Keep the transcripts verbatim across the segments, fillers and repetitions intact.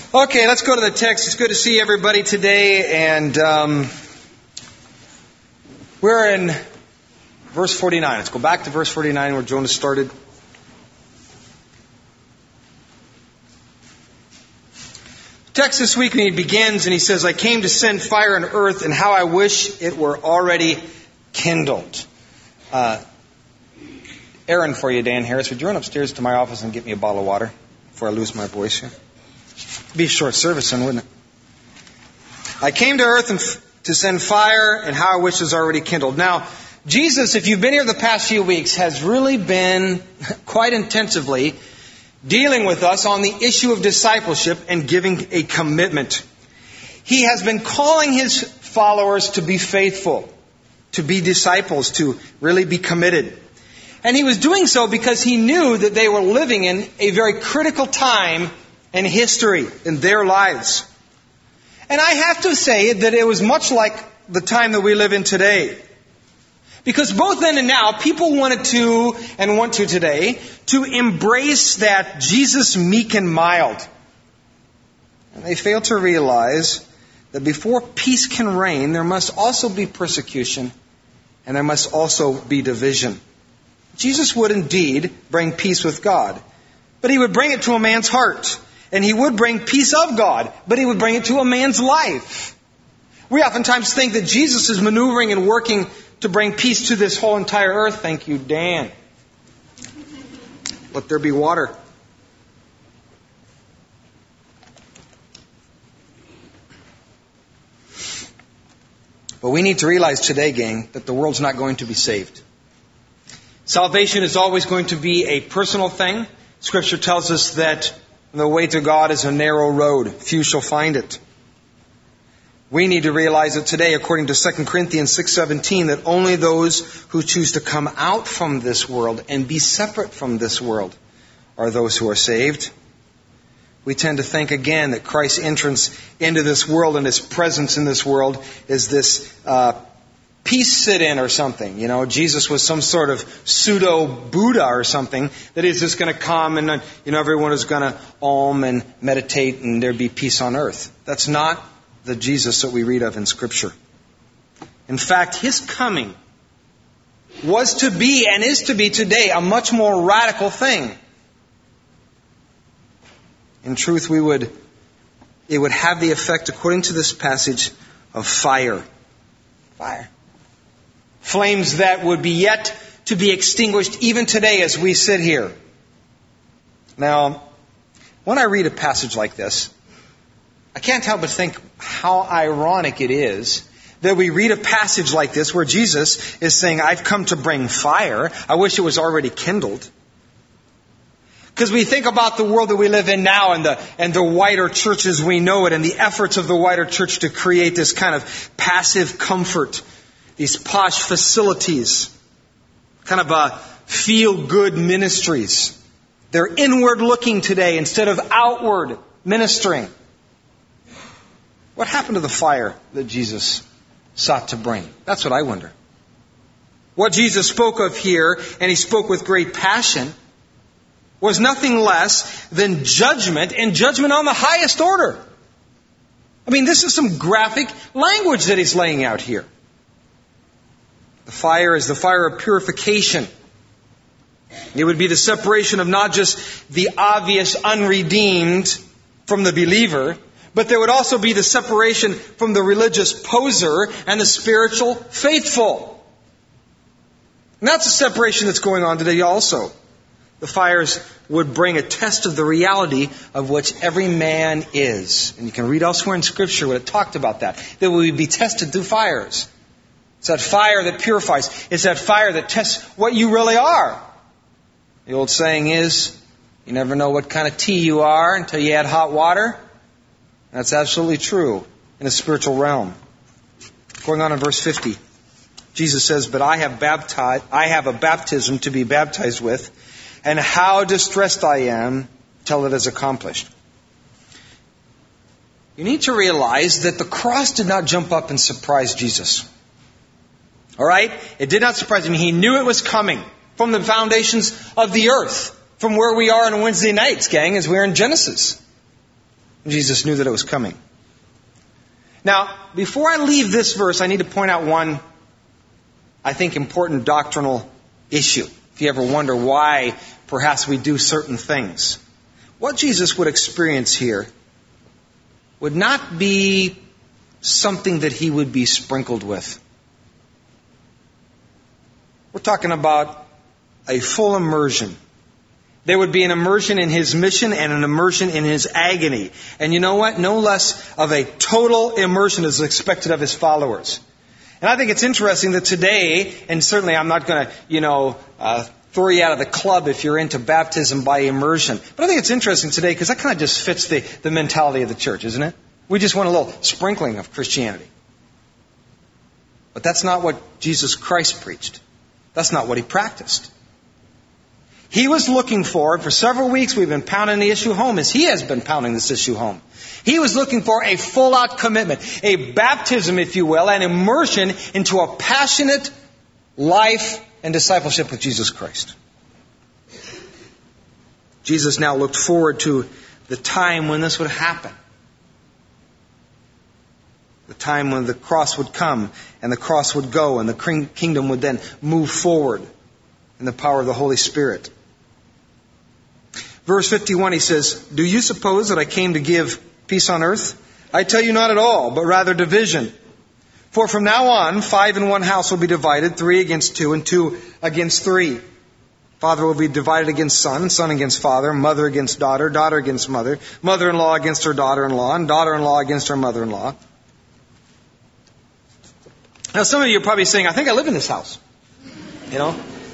Okay, let's go to the text. It's good to see everybody today. And um, we're in verse forty-nine. Let's go back to verse forty-nine where Jonah started. The text this week, he begins and he says, I came to send fire on earth, and how I wish it were already kindled. Uh, errand for you, Dan Harris. Would you run upstairs to my office and get me a bottle of water before I lose my voice here? It'd be a short service then, wouldn't it? I came to earth and f- to send fire, and how I wish it was already kindled. Now, Jesus, if you've been here the past few weeks, has really been quite intensively dealing with us on the issue of discipleship and giving a commitment. He has been calling His followers to be faithful, to be disciples, to really be committed. And He was doing so because He knew that they were living in a very critical time in history, in their lives. And I have to say that it was much like the time that we live in today. Because both then and now, people wanted to, and want to today, to embrace that Jesus meek and mild. And they fail to realize that before peace can reign, there must also be persecution, and there must also be division. Jesus would indeed bring peace with God, but He would bring it to a man's heart. And He would bring peace of God, but He would bring it to a man's life. We oftentimes think that Jesus is maneuvering and working to bring peace to this whole entire earth. Thank you, Dan. Let there be water. But we need to realize today, gang, that the world's not going to be saved. Salvation is always going to be a personal thing. Scripture tells us that the way to God is a narrow road. Few shall find it. We need to realize that today, according to Second Corinthians six seventeen, that only those who choose to come out from this world and be separate from this world are those who are saved. We tend to think again that Christ's entrance into this world and His presence in this world is this uh, peace sit-in or something. You know, Jesus was some sort of pseudo-Buddha or something that is just going to come and, you know, everyone is going to om and meditate and there'd be peace on earth. That's not the Jesus that we read of in Scripture. In fact, His coming was to be and is to be today a much more radical thing. In truth, we would, it would have the effect, according to this passage, of fire. Fire. Flames that would be yet to be extinguished even today as we sit here. Now, when I read a passage like this, I can't help but think how ironic it is that we read a passage like this where Jesus is saying, I've come to bring fire. I wish it was already kindled. Because we think about the world that we live in now and the and the wider church as we know it and the efforts of the wider church to create this kind of passive comfort, these posh facilities, kind of a feel-good ministries. They're inward looking today instead of outward ministering. What happened to the fire that Jesus sought to bring? That's what I wonder. What Jesus spoke of here, and He spoke with great passion, was nothing less than judgment, and judgment on the highest order. I mean, this is some graphic language that He's laying out here. The fire is the fire of purification. It would be the separation of not just the obvious unredeemed from the believer, but there would also be the separation from the religious poser and the spiritual faithful. And that's a separation that's going on today also. The fires would bring a test of the reality of which every man is. And you can read elsewhere in Scripture what it talked about that. That we would be tested through fires. It's that fire that purifies. It's that fire that tests what you really are. The old saying is, you never know what kind of tea you are until you add hot water. That's absolutely true in the spiritual realm. Going on in verse fifty, Jesus says, but I have baptized, I have a baptism to be baptized with, and how distressed I am till it is accomplished. You need to realize that the cross did not jump up and surprise Jesus. All right? It did not surprise him. He knew it was coming from the foundations of the earth, from where we are on Wednesday nights, gang, as we're in Genesis. Jesus knew that it was coming. Now, before I leave this verse, I need to point out one, I think, important doctrinal issue. If you ever wonder why perhaps we do certain things. What Jesus would experience here would not be something that he would be sprinkled with. We're talking about a full immersion. There would be an immersion in his mission and an immersion in his agony. And you know what? No less of a total immersion is expected of his followers. And I think it's interesting that today, and certainly I'm not going to, you know, uh, throw you out of the club if you're into baptism by immersion. But I think it's interesting today because that kind of just fits the, the mentality of the church, isn't it? We just want a little sprinkling of Christianity. But that's not what Jesus Christ preached. That's not what he practiced. He was looking for, and for several weeks we've been pounding the issue home as he has been pounding this issue home. He was looking for a full-out commitment, a baptism, if you will, an immersion into a passionate life and discipleship with Jesus Christ. Jesus now looked forward to the time when this would happen. The time when the cross would come and the cross would go and the kingdom would then move forward in the power of the Holy Spirit. Verse fifty-one, he says, "Do you suppose that I came to give peace on earth? I tell you not at all, but rather division. For from now on, five in one house will be divided, three against two, and two against three. Father will be divided against son, son against father, mother against daughter, daughter against mother, mother-in-law against her daughter-in-law, and daughter-in-law against her mother-in-law." Now, some of you are probably saying, "I think I live in this house." You know?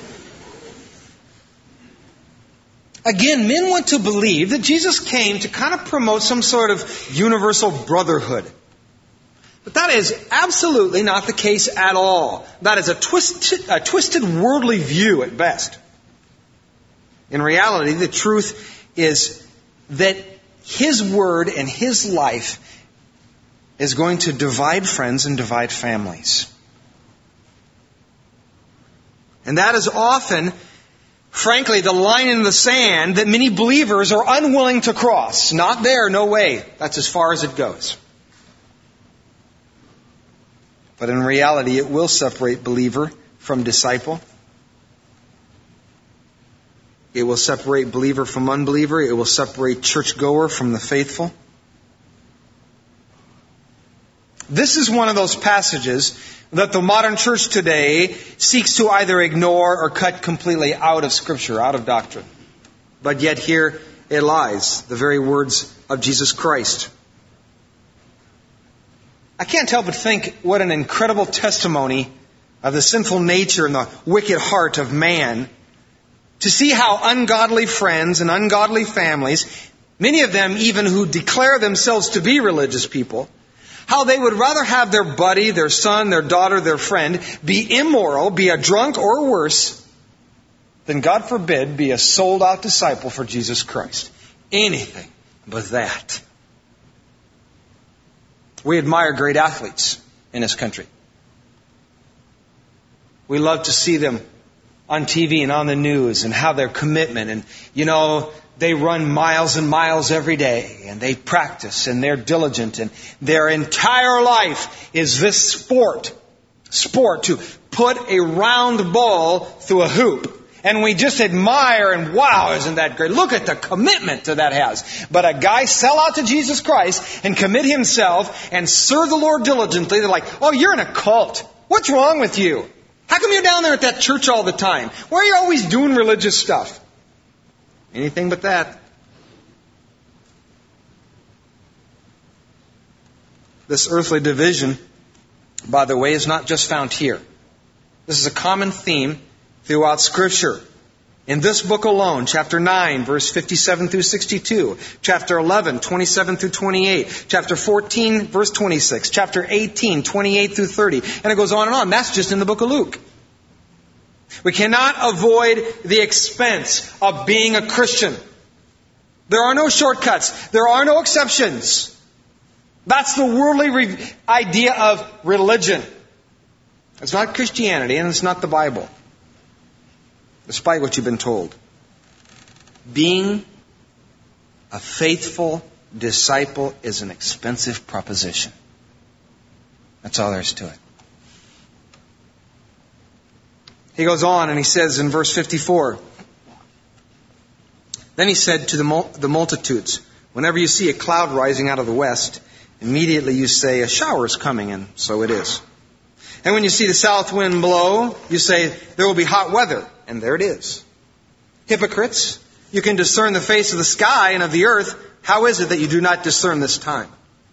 Again, men want to believe that Jesus came to kind of promote some sort of universal brotherhood. But that is absolutely not the case at all. That is a twisted, a twisted worldly view at best. In reality, the truth is that his word and his life is going to divide friends and divide families. And that is often, frankly, the line in the sand that many believers are unwilling to cross. Not there, no way. That's as far as it goes. But in reality, it will separate believer from disciple. It will separate believer from unbeliever. It will separate churchgoer from the faithful. This is one of those passages that the modern church today seeks to either ignore or cut completely out of Scripture, out of doctrine. But yet here it lies, the very words of Jesus Christ. I can't help but think what an incredible testimony of the sinful nature and the wicked heart of man to see how ungodly friends and ungodly families, many of them even who declare themselves to be religious people, how they would rather have their buddy, their son, their daughter, their friend be immoral, be a drunk or worse, than, God forbid, be a sold-out disciple for Jesus Christ. Anything but that. We admire great athletes in this country. We love to see them on T V and on the news and how their commitment and, you know, they run miles and miles every day and they practice and they're diligent and their entire life is this sport, sport to put a round ball through a hoop. And we just admire and wow, isn't that great? Look at the commitment that that has. But a guy sell out to Jesus Christ and commit himself and serve the Lord diligently. They're like, "Oh, you're in a cult. What's wrong with you? How come you're down there at that church all the time? Why are you always doing religious stuff?" Anything but that. This earthly division, by the way, is not just found here. This is a common theme throughout Scripture. In this book alone, chapter nine, verse fifty-seven through sixty-two, chapter eleven, twenty-seven through twenty-eight, chapter fourteen, verse twenty-six, chapter eighteen, twenty-eight through thirty, and it goes on and on. That's just in the book of Luke. We cannot avoid the expense of being a Christian. There are no shortcuts. There are no exceptions. That's the worldly re- idea of religion. It's not Christianity and it's not the Bible. Despite what you've been told. Being a faithful disciple is an expensive proposition. That's all there is to it. He goes on and he says in verse fifty-four, then he said to the, mul- the multitudes, whenever you see a cloud rising out of the west, immediately you say, a shower is coming, and so it is. And when you see the south wind blow, you say, there will be hot weather, and there it is. Hypocrites, you can discern the face of the sky and of the earth. How is it that you do not discern this time?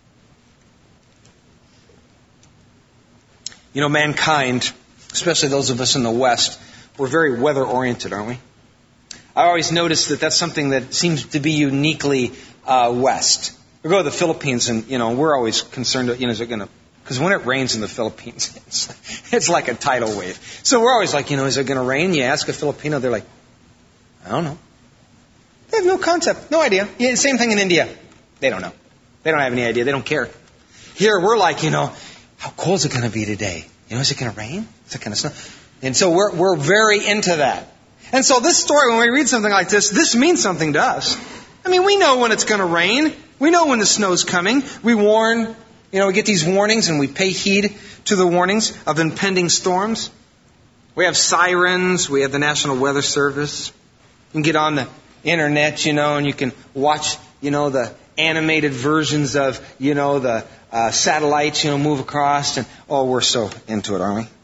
You know, mankind, especially those of us in the West, we're very weather-oriented, aren't we? I always notice that that's something that seems to be uniquely uh, West. We go to the Philippines, and you know we're always concerned. You know, is it going to? Because when it rains in the Philippines, it's, it's like a tidal wave. So we're always like, you know, is it going to rain? You ask a Filipino, they're like, I don't know. They have no concept, no idea. Yeah, same thing in India. They don't know. They don't have any idea. They don't care. Here we're like, you know, how cold is it going to be today? You know, is it going to rain? Is it going to snow? And so we're we're very into that. And so this story, when we read something like this, this means something to us. I mean, we know when it's going to rain. We know when the snow's coming. We warn, you know, we get these warnings and we pay heed to the warnings of impending storms. We have sirens. We have the National Weather Service. You can get on the internet, you know, and you can watch, you know, the animated versions of, you know, the uh, satellites, you know, move across. And, oh, we're so into it, aren't we?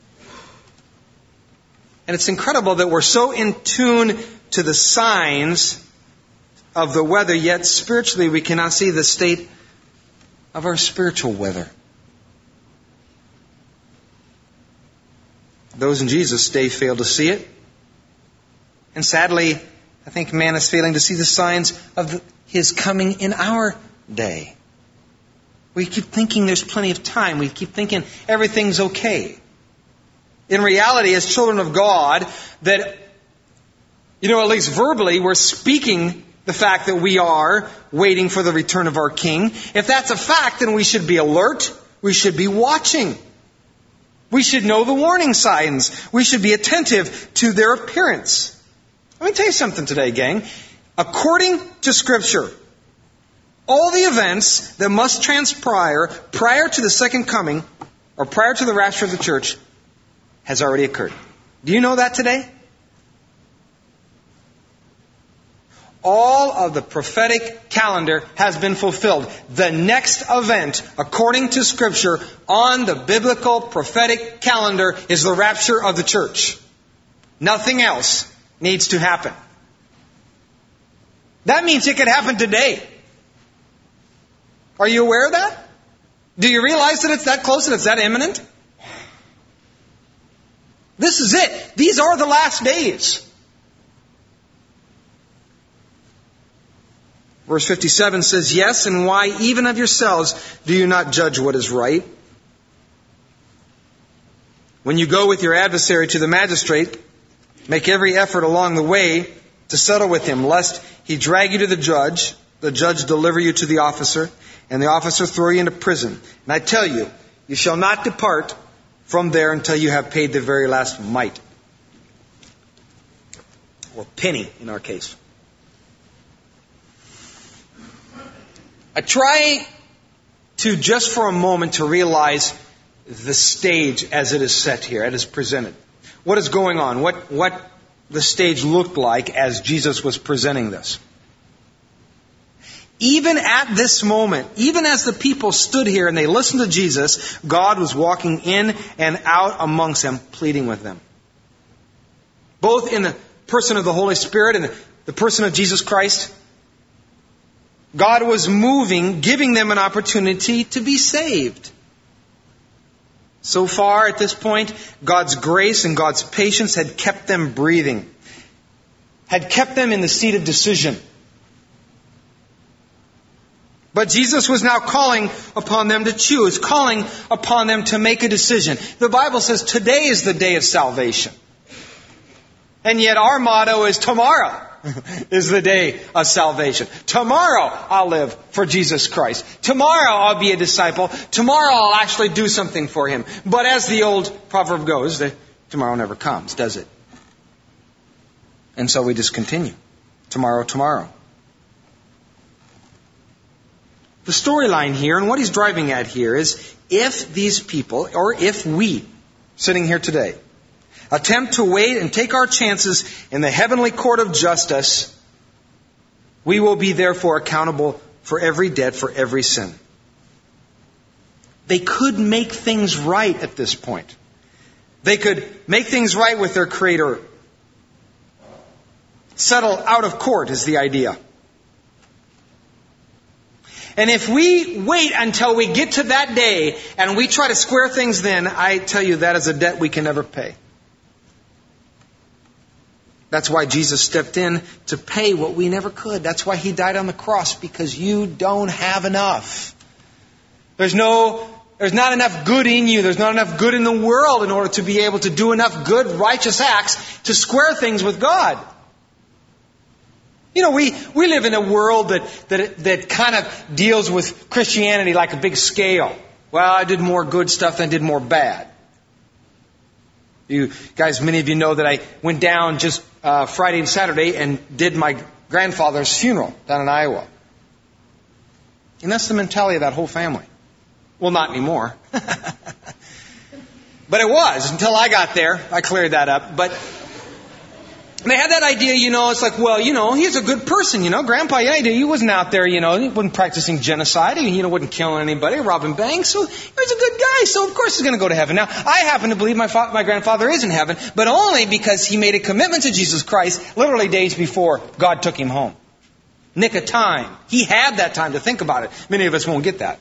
And it's incredible that we're so in tune to the signs of the weather, yet spiritually we cannot see the state of our spiritual weather. Those in Jesus' day fail to see it. And sadly, I think man is failing to see the signs of the, His coming in our day. We keep thinking there's plenty of time. We keep thinking everything's okay. In reality, as children of God, that, you know, at least verbally, we're speaking the fact that we are waiting for the return of our King. If that's a fact, then we should be alert. We should be watching. We should know the warning signs. We should be attentive to their appearance. Let me tell you something today, gang. According to Scripture, all the events that must transpire prior to the second coming, or prior to the rapture of the church, has already occurred. Do you know that today? All of the prophetic calendar has been fulfilled. The next event, according to Scripture, on the biblical prophetic calendar is the rapture of the church. Nothing else needs to happen. That means it could happen today. Are you aware of that? Do you realize that it's that close and it's that imminent? This is it. These are the last days. Verse fifty-seven says, yes, and why even of yourselves do you not judge what is right? When you go with your adversary to the magistrate, make every effort along the way to settle with him, lest he drag you to the judge, the judge deliver you to the officer, and the officer throw you into prison. And I tell you, you shall not depart from there until you have paid the very last mite. Or penny, in our case. I try to, just for a moment, to realize the stage as it is set here, as it is presented. What is going on? What, what the stage looked like as Jesus was presenting this. Even at this moment, even as the people stood here and they listened to Jesus, God was walking in and out amongst them, pleading with them. Both in the person of the Holy Spirit and the person of Jesus Christ, God was moving, giving them an opportunity to be saved. So far at this point, God's grace and God's patience had kept them breathing, had kept them in the seat of decision. But Jesus was now calling upon them to choose, calling upon them to make a decision. The Bible says today is the day of salvation. And yet our motto is tomorrow is the day of salvation. Tomorrow I'll live for Jesus Christ. Tomorrow I'll be a disciple. Tomorrow I'll actually do something for Him. But as the old proverb goes, the, tomorrow never comes, does it? And so we just continue. Tomorrow, tomorrow. The storyline here and what he's driving at here is if these people, or if we, sitting here today, attempt to wait and take our chances in the heavenly court of justice, we will be therefore accountable for every debt, for every sin. They could make things right at this point. They could make things right with their Creator. Settle out of court is the idea. And if we wait until we get to that day and we try to square things then, I tell you that is a debt we can never pay. That's why Jesus stepped in to pay what we never could. That's why He died on the cross, because you don't have enough. There's no, there's not enough good in you. There's not enough good in the world in order to be able to do enough good, righteous acts to square things with God. You know, we, we live in a world that, that, that kind of deals with Christianity like a big scale. Well, I did more good stuff than I did more bad. You guys, many of you know that I went down just uh, Friday and Saturday and did my grandfather's funeral down in Iowa. And that's the mentality of that whole family. Well, not anymore. But it was until I got there. I cleared that up. But they had that idea, you know, it's like, well, you know, he's a good person, you know. Grandpa, yeah, he wasn't out there, you know, he wasn't practicing genocide, he, you know, wasn't killing anybody, robbing banks, so he was a good guy, so of course he's going to go to heaven. Now, I happen to believe my fa- my grandfather is in heaven, but only because he made a commitment to Jesus Christ literally days before God took him home. Nick of time. He had that time to think about it. Many of us won't get that.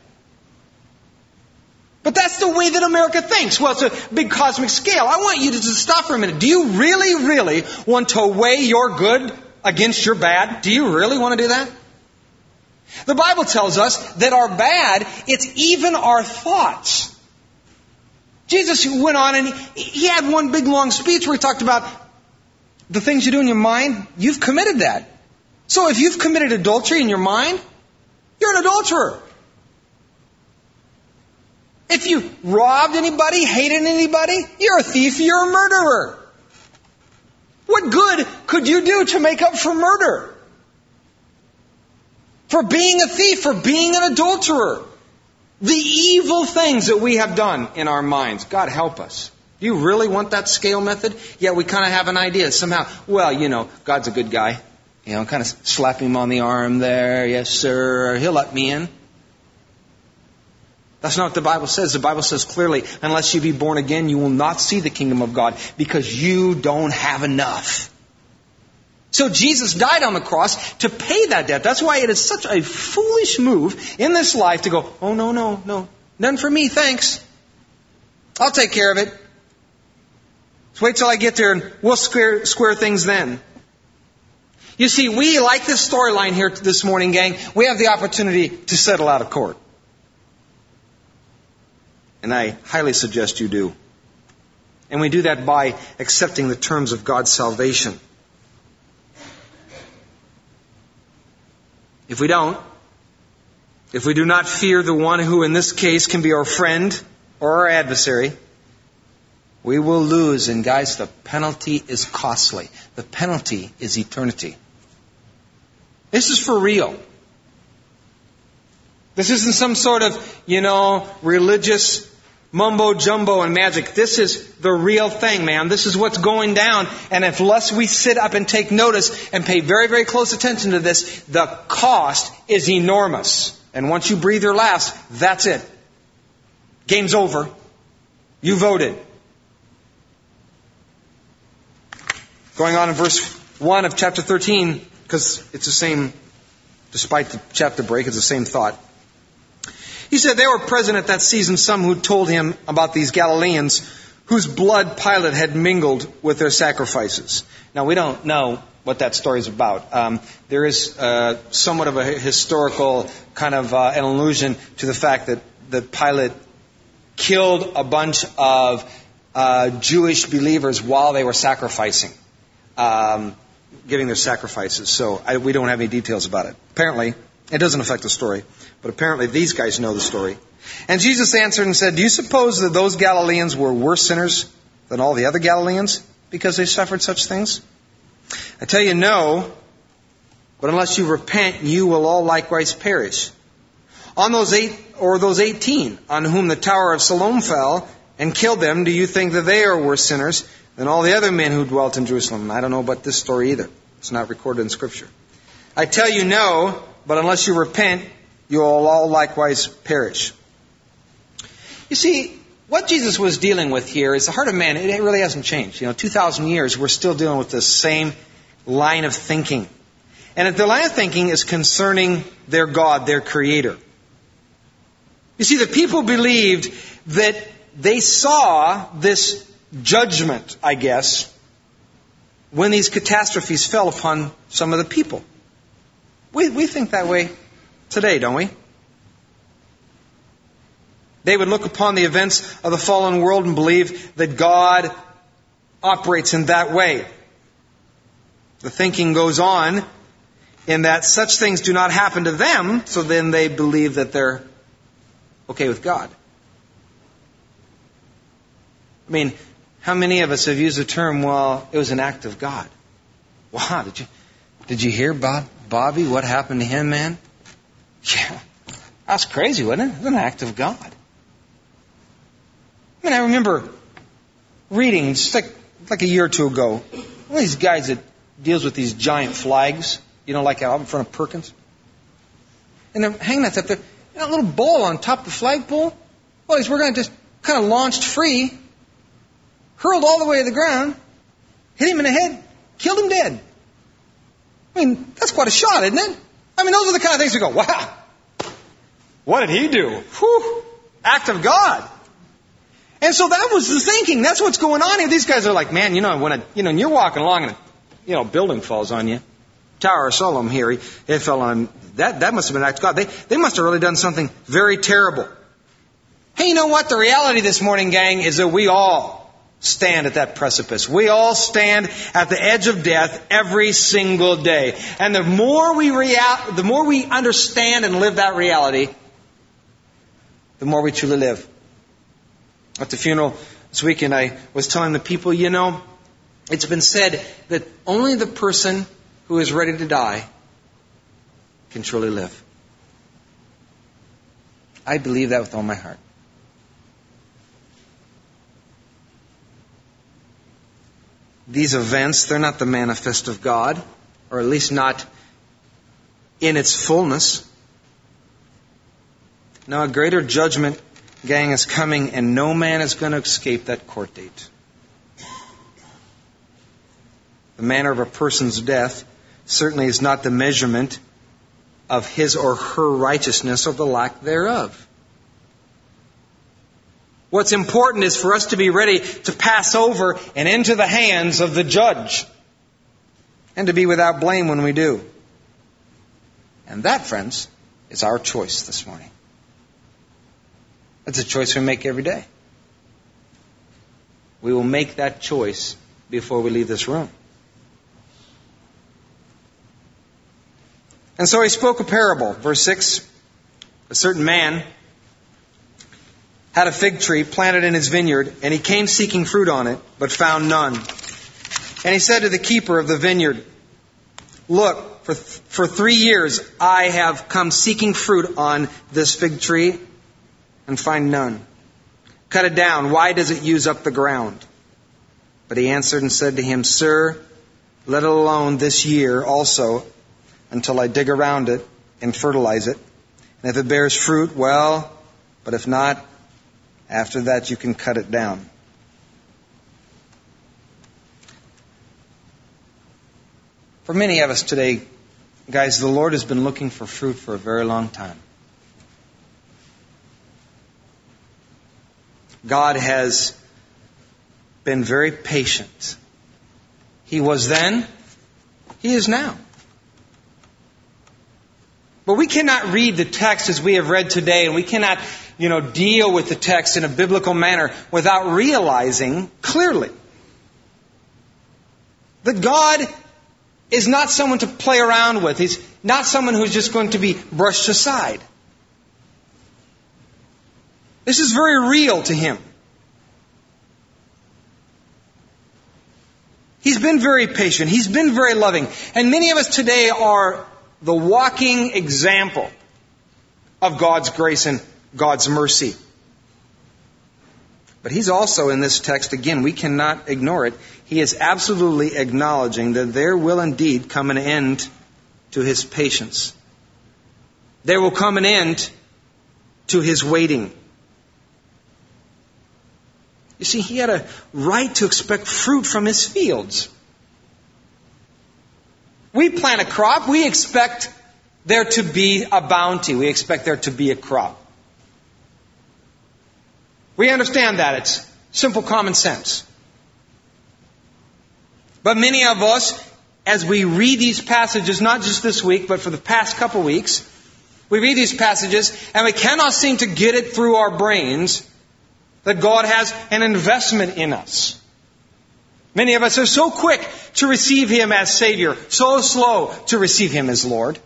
But that's the way that America thinks. Well, it's a big cosmic scale. I want you to just stop for a minute. Do you really, really want to weigh your good against your bad? Do you really want to do that? The Bible tells us that our bad, it's even our thoughts. Jesus went on and he had one big long speech where he talked about the things you do in your mind. You've committed that. So if you've committed adultery in your mind, you're an adulterer. If you robbed anybody, hated anybody, you're a thief, you're a murderer. What good could you do to make up for murder? For being a thief, for being an adulterer? The evil things that we have done in our minds. God help us. Do you really want that scale method? Yeah, we kind of have an idea somehow. Well, you know, God's a good guy. You know, kind of slap him on the arm there. Yes, sir. He'll let me in. That's not what the Bible says. The Bible says clearly, unless you be born again, you will not see the kingdom of God because you don't have enough. So Jesus died on the cross to pay that debt. That's why it is such a foolish move in this life to go, oh, no, no, no. None for me, thanks. I'll take care of it. Let's wait till I get there and we'll square, square things then. You see, we, like this storyline here this morning, gang, we have the opportunity to settle out of court. And I highly suggest you do. And we do that by accepting the terms of God's salvation. If we don't, if we do not fear the one who in this case can be our friend or our adversary, we will lose. And guys, the penalty is costly. The penalty is eternity. This is for real. This isn't some sort of, you know, religious mumbo jumbo and magic. This is the real thing, man. This is what's going down. And unless we sit up and take notice and pay very, very close attention to this, the cost is enormous. And once you breathe your last, that's it. Game's over. You voted. Going on in verse one of chapter thirteen, because it's the same, despite the chapter break, it's the same thought. He said, there were present at that season some who told him about these Galileans whose blood Pilate had mingled with their sacrifices. Now, we don't know what that story is about. Um, there is uh, somewhat of a historical kind of uh, an allusion to the fact that, that Pilate killed a bunch of uh, Jewish believers while they were sacrificing, um, giving their sacrifices. So I, we don't have any details about it. Apparently, it doesn't affect the story. But apparently these guys know the story. And Jesus answered and said, do you suppose that those Galileans were worse sinners than all the other Galileans because they suffered such things? I tell you, no. But unless you repent, you will all likewise perish. On those eight, or those eighteen, on whom the tower of Siloam fell and killed them, do you think that they are worse sinners than all the other men who dwelt in Jerusalem? I don't know about this story either. It's not recorded in Scripture. I tell you no, but unless you repent, you will all likewise perish. You see, what Jesus was dealing with here is the heart of man. It really hasn't changed. You know, two thousand years, we're still dealing with the same line of thinking. And the line of thinking is concerning their God, their Creator. You see, the people believed that they saw this judgment, I guess, when these catastrophes fell upon some of the people. We, we think that way today, don't we? They would look upon the events of the fallen world and believe that God operates in that way. The thinking goes on in that such things do not happen to them, so then they believe that they're okay with God. I mean, how many of us have used the term, well, it was an act of God? Wow, did you did you hear Bob, Bobby, what happened to him, man? Yeah, that's crazy, wasn't it? It was an act of God. I mean, I remember reading, just like, like a year or two ago, one of these guys that deals with these giant flags, you know, like out in front of Perkins. And they're hanging that up there. That little ball on top of the flagpole, well, he's, we're going to just kind of launched free, hurled all the way to the ground, hit him in the head, killed him dead. I mean, that's quite a shot, isn't it? I mean, those are the kind of things we go, wow, what did he do? Whew, act of God. And so that was the thinking. That's what's going on here. These guys are like, man, you know, when a, you know, you're walking along and a, you know, building falls on you. Tower of Siloam here, it fell on, that, that must have been an act of God. They, they must have really done something very terrible. Hey, you know what? The reality this morning, gang, is that we all stand at that precipice. We all stand at the edge of death every single day. And the more we real, the more we understand and live that reality, the more we truly live. At the funeral this weekend, I was telling the people, you know, it's been said that only the person who is ready to die can truly live. I believe that with all my heart. These events, they're not the manifest of God, or at least not in its fullness. No, a greater judgment, gang, is coming, and no man is going to escape that court date. The manner of a person's death certainly is not the measurement of his or her righteousness or the lack thereof. What's important is for us to be ready to pass over and into the hands of the judge, and to be without blame when we do. And that, friends, is our choice this morning. That's a choice we make every day. We will make that choice before we leave this room. And so he spoke a parable. Verse six, a certain man had a fig tree planted in his vineyard, and he came seeking fruit on it, but found none. And he said to the keeper of the vineyard, look, for, th- for three years I have come seeking fruit on this fig tree and find none. Cut it down. Why does it use up the ground? But he answered and said to him, Sir, let it alone this year also, until I dig around it and fertilize it. And if it bears fruit, well, but if not, after that you can cut it down. For many of us today, guys, the Lord has been looking for fruit for a very long time. God has been very patient. He was then, He is now. But we cannot read the text as we have read today, and we cannot, you know, deal with the text in a biblical manner without realizing clearly that God is not someone to play around with. He's not someone who's just going to be brushed aside. This is very real to Him. He's been very patient. He's been very loving. And many of us today are the walking example of God's grace and God's mercy. But he's also in this text, again, we cannot ignore it. He is absolutely acknowledging that there will indeed come an end to his patience. There will come an end to his waiting. You see, he had a right to expect fruit from his fields. We plant a crop, we expect there to be a bounty. We expect there to be a crop. We understand that. It's simple common sense. But many of us, as we read these passages, not just this week, but for the past couple weeks, we read these passages and we cannot seem to get it through our brains that God has an investment in us. Many of us are so quick to receive Him as Savior, so slow to receive Him as Lord.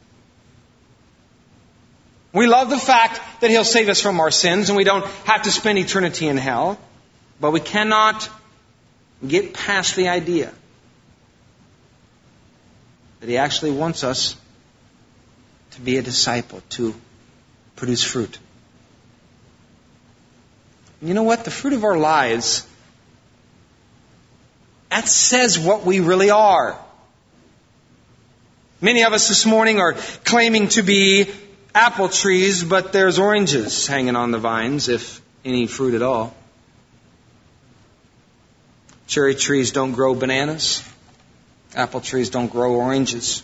We love the fact that He'll save us from our sins and we don't have to spend eternity in hell. But we cannot get past the idea that He actually wants us to be a disciple, to produce fruit. You know what? The fruit of our lives, that says what we really are. Many of us this morning are claiming to be apple trees, but there's oranges hanging on the vines, if any fruit at all. Cherry trees don't grow bananas. Apple trees don't grow oranges.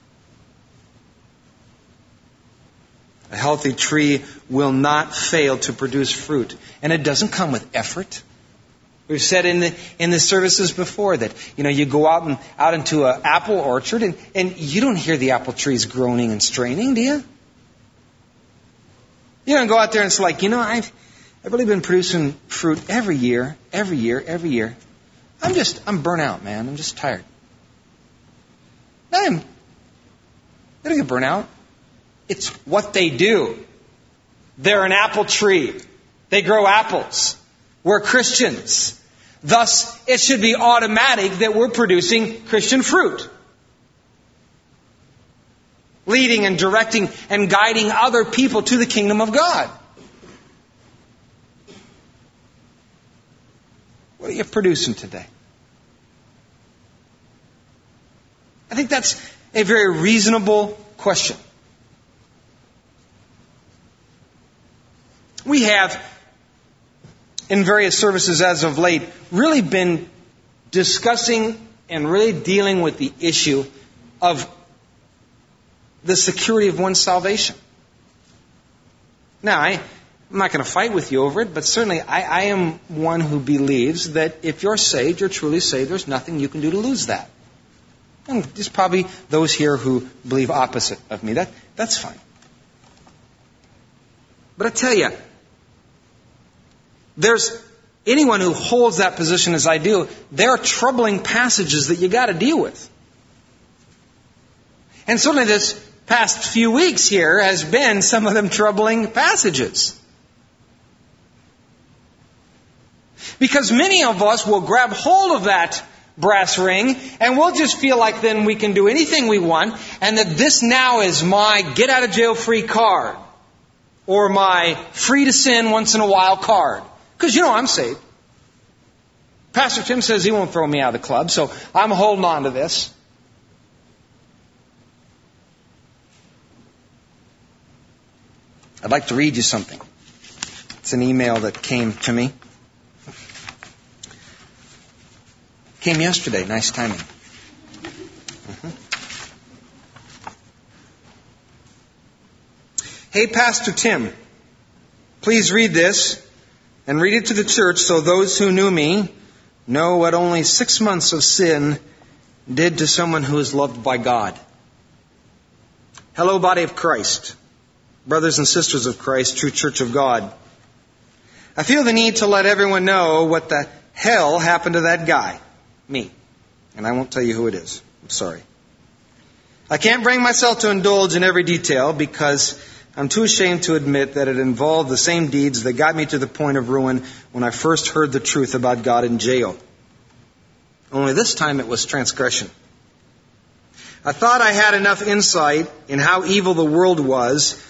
A healthy tree will not fail to produce fruit. And it doesn't come with effort. We've said in the in the services before that, you know, you go out and out into an apple orchard and, and you don't hear the apple trees groaning and straining, do you? You don't go out there and it's like, you know, I've I've really been producing fruit every year, every year, every year. I'm just I'm burnt out, man. I'm just tired. I'm they don't get burnt out. It's what they do. They're an apple tree. They grow apples. We're Christians. Thus, it should be automatic that we're producing Christian fruit. Leading and directing and guiding other people to the kingdom of God. What are you producing today? I think that's a very reasonable question. We have, in various services as of late, really been discussing and really dealing with the issue of the security of one's salvation. Now, I, I'm not going to fight with you over it, but certainly I, I am one who believes that if you're saved, you're truly saved, there's nothing you can do to lose that. And there's probably those here who believe opposite of me. That That's fine. But I tell you, there's anyone who holds that position as I do, there are troubling passages that you got to deal with. And certainly this past few weeks here has been some of them troubling passages. Because many of us will grab hold of that brass ring and we'll just feel like then we can do anything we want and that this now is my get out of jail free card or my free to sin once in a while card. Because, you know, I'm saved. Pastor Tim says he won't throw me out of the club, so I'm holding on to this. I'd like to read you something. It's an email that came to me. Came yesterday. Nice timing. Mm-hmm. Hey, Pastor Tim, please read this. And read it to the church so those who knew me know what only six months of sin did to someone who is loved by God. Hello, body of Christ. Brothers and sisters of Christ, true church of God. I feel the need to let everyone know what the hell happened to that guy. Me. And I won't tell you who it is. I'm sorry. I can't bring myself to indulge in every detail because I'm too ashamed to admit that it involved the same deeds that got me to the point of ruin when I first heard the truth about God in jail. Only this time it was transgression. I thought I had enough insight in how evil the world was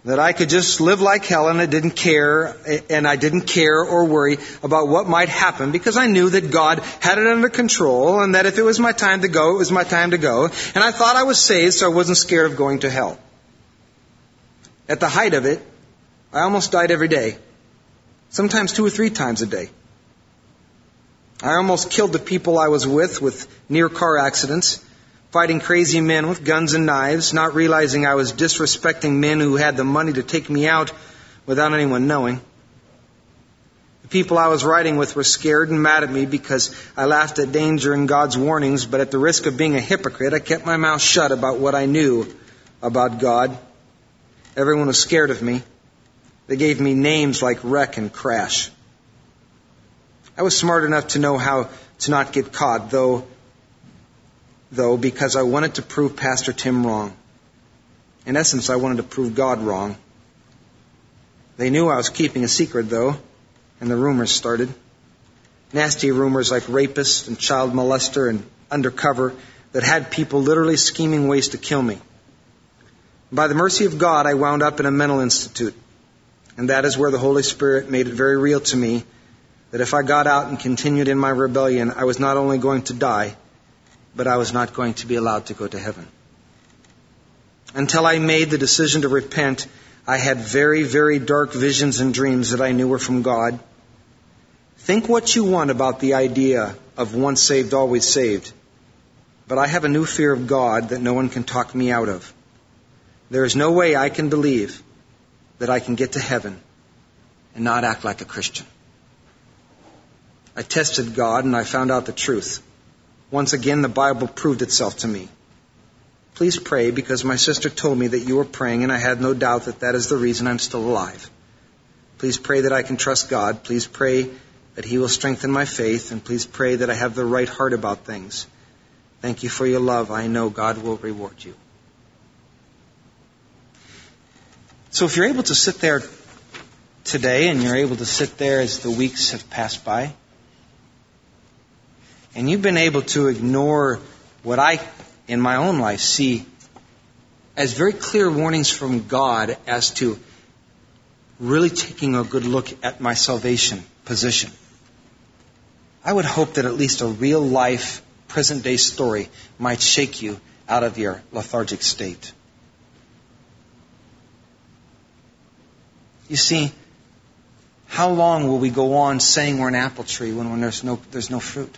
that I could just live like hell and I didn't care, and I didn't care or worry about what might happen because I knew that God had it under control and that if it was my time to go, it was my time to go. And I thought I was saved, so I wasn't scared of going to hell. At the height of it, I almost died every day. Sometimes two or three times a day. I almost killed the people I was with with near car accidents, fighting crazy men with guns and knives, not realizing I was disrespecting men who had the money to take me out without anyone knowing. The people I was riding with were scared and mad at me because I laughed at danger and God's warnings, but at the risk of being a hypocrite, I kept my mouth shut about what I knew about God. Everyone was scared of me. They gave me names like Wreck and Crash. I was smart enough to know how to not get caught, though, though because I wanted to prove Pastor Tim wrong. In essence, I wanted to prove God wrong. They knew I was keeping a secret, though, and the rumors started. Nasty rumors like rapist and child molester and undercover that had people literally scheming ways to kill me. By the mercy of God, I wound up in a mental institute. And that is where the Holy Spirit made it very real to me that if I got out and continued in my rebellion, I was not only going to die, but I was not going to be allowed to go to heaven. Until I made the decision to repent, I had very, very dark visions and dreams that I knew were from God. Think what you want about the idea of once saved, always saved. But I have a new fear of God that no one can talk me out of. There is no way I can believe that I can get to heaven and not act like a Christian. I tested God and I found out the truth. Once again, the Bible proved itself to me. Please pray because my sister told me that you were praying and I had no doubt that that is the reason I'm still alive. Please pray that I can trust God. Please pray that He will strengthen my faith, and please pray that I have the right heart about things. Thank you for your love. I know God will reward you. So if you're able to sit there today and you're able to sit there as the weeks have passed by, and you've been able to ignore what I, in my own life, see as very clear warnings from God as to really taking a good look at my salvation position, I would hope that at least a real life, present day story might shake you out of your lethargic state. You see, how long will we go on saying we're an apple tree when, when there's no there's no fruit?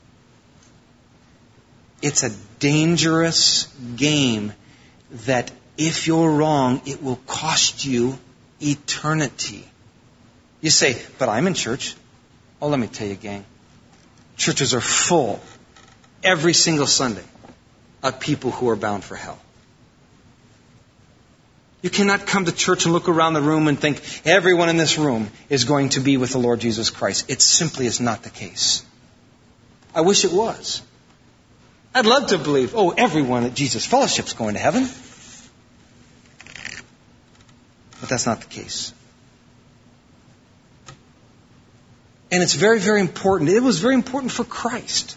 It's a dangerous game that if you're wrong, it will cost you eternity. You say, but I'm in church. Oh, let me tell you, gang. Churches are full every single Sunday of people who are bound for hell. You cannot come to church and look around the room and think everyone in this room is going to be with the Lord Jesus Christ. It simply is not the case. I wish it was. I'd love to believe, oh, everyone at Jesus Fellowship is going to heaven. But that's not the case. And it's very, very important. It was very important for Christ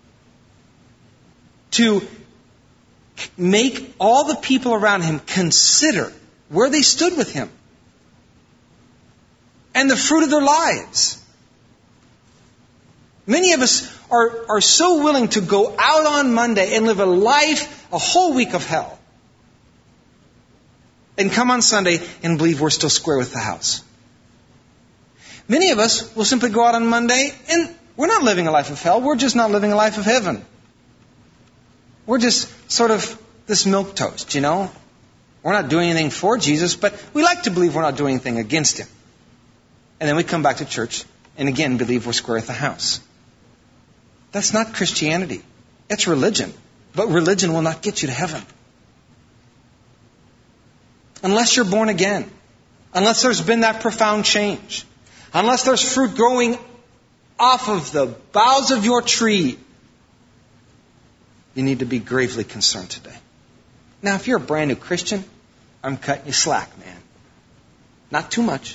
to make all the people around Him consider where they stood with Him and the fruit of their lives. Many of us are, are so willing to go out on Monday and live a life, a whole week of hell, and come on Sunday and believe we're still square with the house. Many of us will simply go out on Monday and we're not living a life of hell. We're just not living a life of heaven. We're just sort of this milquetoast, you know. We're not doing anything for Jesus, but we like to believe we're not doing anything against Him. And then we come back to church and again believe we're square at the house. That's not Christianity. It's religion. But religion will not get you to heaven. Unless you're born again. Unless there's been that profound change. Unless there's fruit growing off of the boughs of your tree. You need to be gravely concerned today. Now, if you're a brand new Christian, I'm cutting you slack, man. Not too much.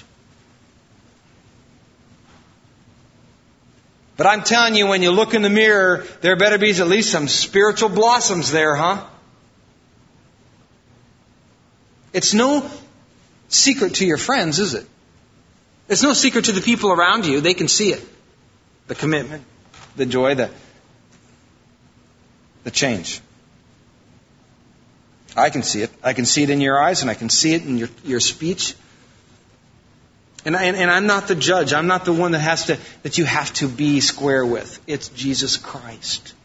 But I'm telling you, when you look in the mirror, there better be at least some spiritual blossoms there, huh? It's no secret to your friends, is it? It's no secret to the people around you. They can see it. The commitment, the joy, the, the change. I can see it. I can see it in your eyes, and I can see it in your, your speech. And, I, and, and I'm not the judge. I'm not the one that has to that you have to be square with. It's Jesus Christ.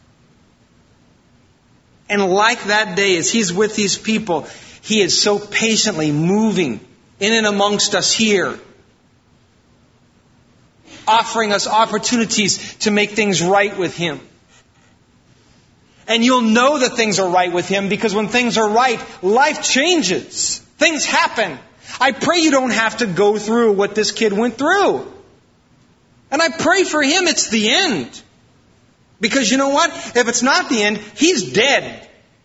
And like that day, as He's with these people, He is so patiently moving in and amongst us here, offering us opportunities to make things right with Him. And you'll know that things are right with Him because when things are right, life changes. Things happen. I pray you don't have to go through what this kid went through. And I pray for him it's the end. Because you know what? If it's not the end, he's dead.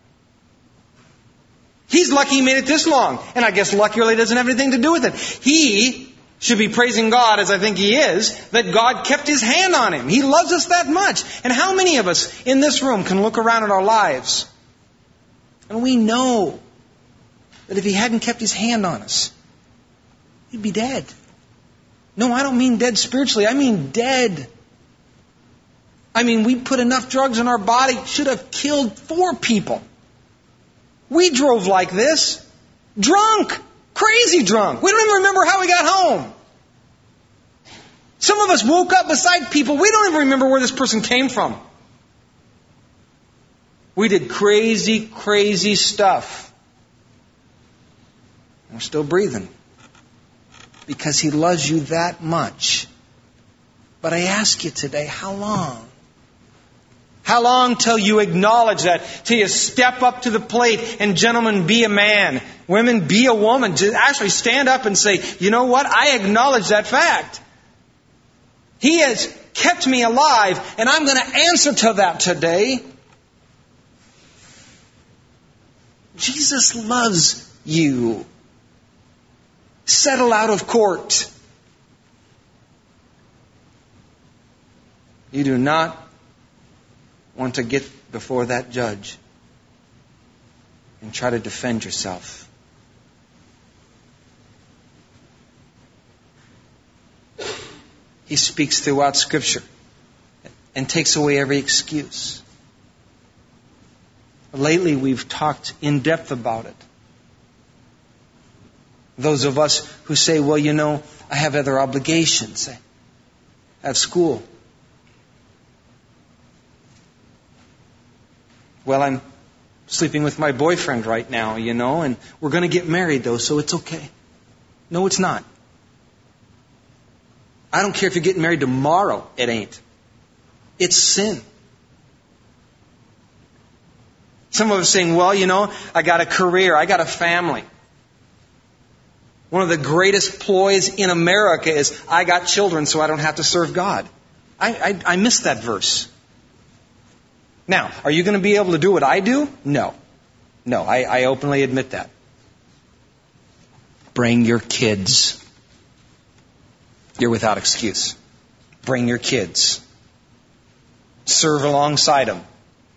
He's lucky he made it this long. And I guess luck really doesn't have anything to do with it. He should be praising God, as I think he is, that God kept His hand on him. He loves us that much. And how many of us in this room can look around at our lives and we know that if He hadn't kept His hand on us, we'd be dead. No, I don't mean dead spiritually. I mean dead. I mean, we put enough drugs in our body, should have killed four people. We drove like this. Drunk. Crazy drunk. We don't even remember how we got home. Some of us woke up beside people. We don't even remember where this person came from. We did crazy, crazy stuff. We're still breathing. Because He loves you that much. But I ask you today, how long? How long till you acknowledge that? Till you step up to the plate and, gentlemen, be a man. Women, be a woman. To actually stand up and say, you know what? I acknowledge that fact. He has kept me alive, and I'm going to answer to that today. Jesus loves you. Settle out of court. You do not want to get before that judge and try to defend yourself. He speaks throughout Scripture and takes away every excuse. Lately, we've talked in depth about it. Those of us who say, well, you know, I have other obligations. I have school. Well, I'm sleeping with my boyfriend right now, you know, and we're going to get married, though, so it's okay. No, it's not. I don't care if you're getting married tomorrow. It ain't. It's sin. Some of us saying, well, you know, I got a career. I got a family. One of the greatest ploys in America is, I got children so I don't have to serve God. I, I, I missed that verse. Now, are you going to be able to do what I do? No. No, I, I openly admit that. Bring your kids. You're without excuse. Bring your kids. Serve alongside them.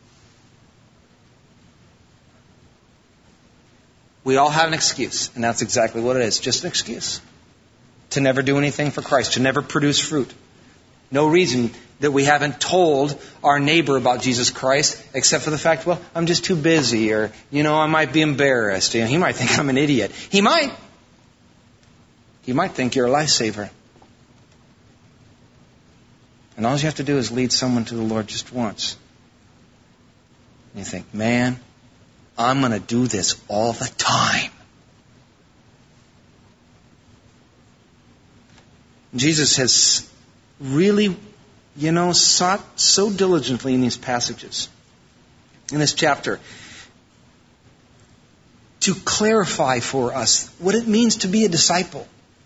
We all have an excuse, and that's exactly what it is. Just an excuse. To never do anything for Christ, to never produce fruit. No reason that we haven't told our neighbor about Jesus Christ, except for the fact, well, I'm just too busy, or, you know, I might be embarrassed. You know, he might think I'm an idiot. He might. He might think you're a lifesaver. And all you have to do is lead someone to the Lord just once. And you think, man, I'm going to do this all the time. Jesus has really, you know, sought so diligently in these passages, in this chapter, to clarify for us what it means to be a disciple.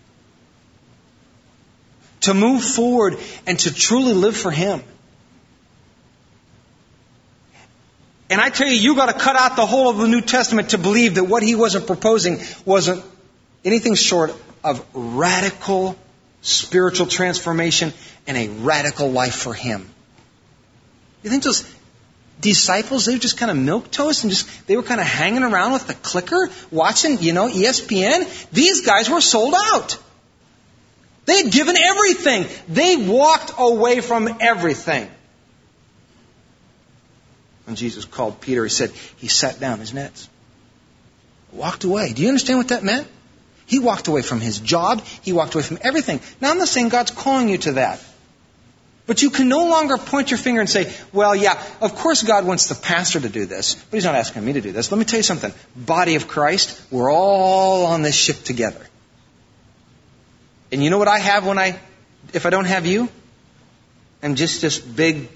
To move forward and to truly live for Him. And I tell you, you got to cut out the whole of the New Testament to believe that what He wasn't proposing wasn't anything short of radical spiritual transformation and a radical life for Him. You think those, disciples, they were just kind of milquetoast and just, they were kind of hanging around with the clicker, watching, you know, E S P N. These guys were sold out. They had given everything. They walked away from everything. When Jesus called Peter, he said, he sat down his nets. Walked away. Do you understand what that meant? He walked away from his job. He walked away from everything. Now, I'm not saying God's calling you to that. But you can no longer point your finger and say, well, yeah, of course God wants the pastor to do this, but He's not asking me to do this. Let me tell you something. Body of Christ, we're all on this ship together. And you know what I have when I, if I don't have you? I'm just this big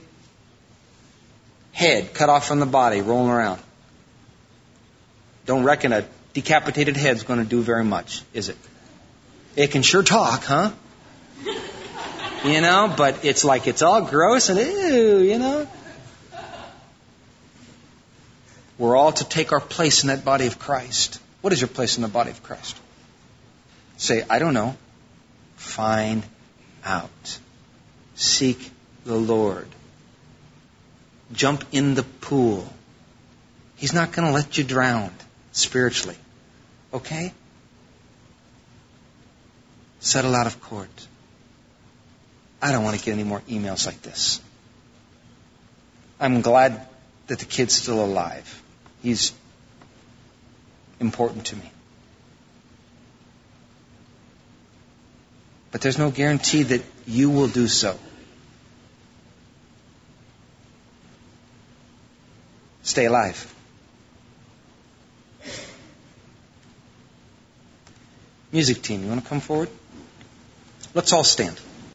head cut off from the body rolling around. Don't reckon a decapitated head's going to do very much, is it? It can sure talk, huh? You know, but it's like it's all gross and ew, you know. We're all to take our place in that body of Christ. What is your place in the body of Christ? Say, I don't know. Find out. Seek the Lord. Jump in the pool. He's not going to let you drown spiritually. Okay? Settle out of court. I don't want to get any more emails like this. I'm glad that the kid's still alive. He's important to me. But there's no guarantee that you will do so. Stay alive. Music team, you want to come forward? Let's all stand.